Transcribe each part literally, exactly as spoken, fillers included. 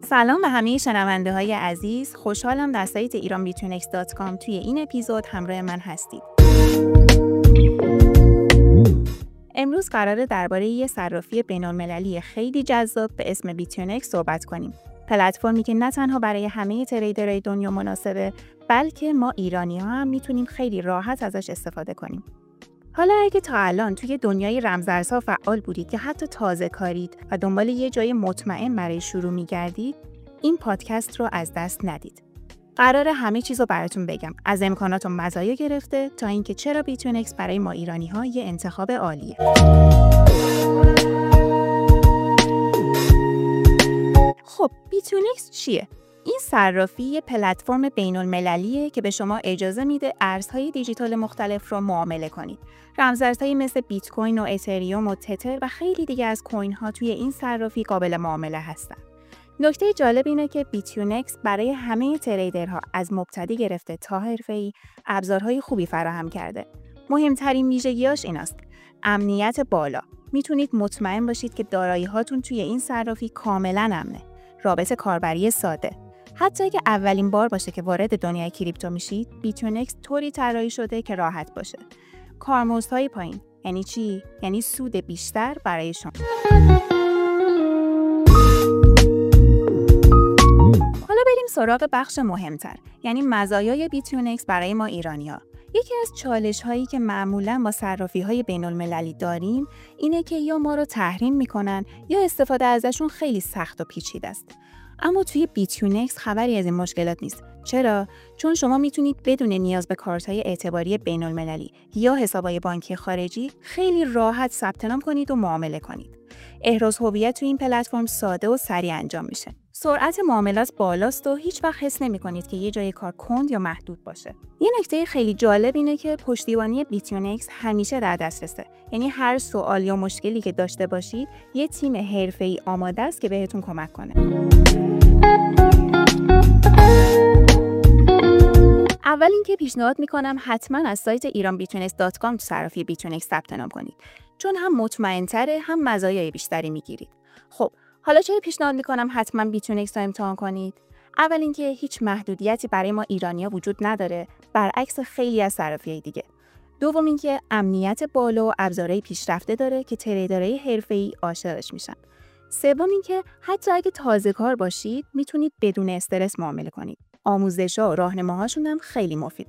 سلام به همه شنونده های عزیز. خوشحالم در سایت ایران بیتیونکس دات کام توی این اپیزود همراه من هستید. امروز قراره درباره یه صرافی بین‌المللی خیلی جذاب به اسم بیتیونکس صحبت کنیم. پلتفرمی که نه تنها برای همه تریدرهای دنیا مناسبه، بلکه ما ایرانی‌ها هم میتونیم خیلی راحت ازش استفاده کنیم. حالا اگه تا الان توی دنیای رمزارزها فعال بودید که حتی تازه کارید و دنبال یه جای مطمئن برای شروع می‌گردید، این پادکست رو از دست ندید. قراره همه چیز رو براتون بگم، از امکانات و مزایا گرفته تا اینکه چرا بیتیونکس برای ما ایرانی‌ها یه انتخاب عالیه. خب بیتیونکس چیه؟ این صرافی یه پلتفرم بین‌المللیه که به شما اجازه میده ارزهای دیجیتال مختلف رو معامله کنید. رمزارزهایی مثل بیت کوین و اتریوم و تتر و خیلی دیگه از کوین ها توی این صرافی قابل معامله هستن. نکته جالب اینه که بیتیونکس برای همه تریدرها از مبتدی گرفته تا حرفه‌ای ابزارهای خوبی فراهم کرده. مهمترین ویژگیاش ایناست: امنیت بالا. میتونید مطمئن باشید که دارایی هاتون توی این صرافی کاملا امنه. رابط کاربری ساده. حتی اگه اولین بار باشه که وارد دنیای کریپتو میشید، بیتیونکس طوری طراحی شده که راحت باشه. کارمزدهای پایین. یعنی چی؟ یعنی سود بیشتر برای شما. حالا بریم سراغ بخش مهمتر، یعنی مزایای بیتیونکس برای ما ایرانی‌ها. یکی از چالش‌هایی که معمولاً با صرافی‌های بین‌المللی داریم اینه که یا ما رو تحریم می‌کنن یا استفاده ازشون خیلی سخت و پیچیده است. اما توی بیتیونکس خبری از این مشکلات نیست. چرا؟ چون شما میتونید بدون نیاز به کارت‌های اعتباری بین‌المللی یا حساب‌های بانکی خارجی خیلی راحت ثبت نام کنید و معامله کنید. احراز هویت توی این پلتفرم ساده و سریع انجام میشه. سرعت معاملات بالاست و هیچ وقت حس نمی‌کنید که یه جای کار کند یا محدود باشه. یه نکته خیلی جالب اینه که پشتیبانی بیتیونکس همیشه در دسترسه. یعنی هر سوال یا مشکلی که داشته باشید، یه تیم حرفه‌ای آماده است که بهتون کمک کنه. اول اینکه پیشنهاد میکنم حتما از سایت ایران بیتیونکس دات کام تو صرافی بیتیونکس ثبت نام کنید، چون هم مطمئن‌تره هم مزایای بیشتری میگیرید. خب حالا چرا پیشنهاد میکنم حتما بیتیونکس رو امتحان کنید؟ اول اینکه هیچ محدودیتی برای ما ایرانی‌ها وجود نداره، برعکس خیلی از صرافی‌های دیگه. دوم اینکه امنیت بالا و ابزارهای پیشرفته داره که تریدرهای حرفه‌ای عاشقش میشن. سوم اینکه حتی اگه تازه کار باشید میتونید بدون استرس معامله کنید. آموزش‌ها و راهنماهاشون هم خیلی مفیدن.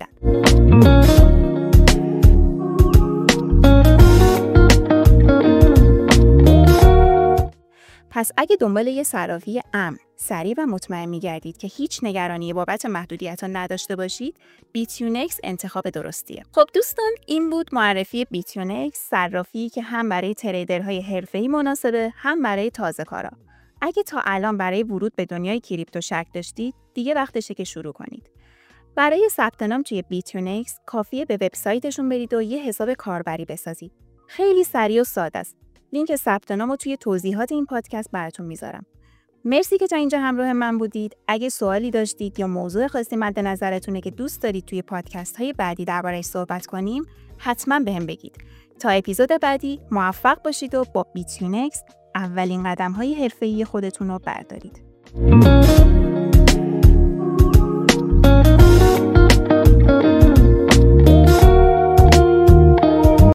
پس اگه دنبال یه صرافی امن، سریع و مطمئن می‌گردید که هیچ نگرانی بابت محدودیت‌ها نداشته باشید، بیتیونکس انتخاب درستیه. خب دوستان، این بود معرفی بیتیونکس، صرافی که هم برای تریدرهای حرفه‌ای مناسبه، هم برای تازه‌کارا. اگه تا الان برای ورود به دنیای کریپتو شک داشتید، دیگه وقتشه که شروع کنید. برای ثبت نام توی بیتیونکس کافیه به وبسایتشون برید و یه حساب کاربری بسازید. خیلی سریع و ساده است. لینک ثبت نامو توی توضیحات این پادکست براتون میذارم. مرسی که تا اینجا همراه من بودید. اگه سوالی داشتید یا موضوع خاصی مد نظرتونه که دوست دارید توی پادکست های بعدی درباره‌اش صحبت کنیم، حتما بهم بگید. تا اپیزود بعدی موفق باشید و با بیتیونکس اولین قدم‌های حرفه‌ای خودتون رو بردارید.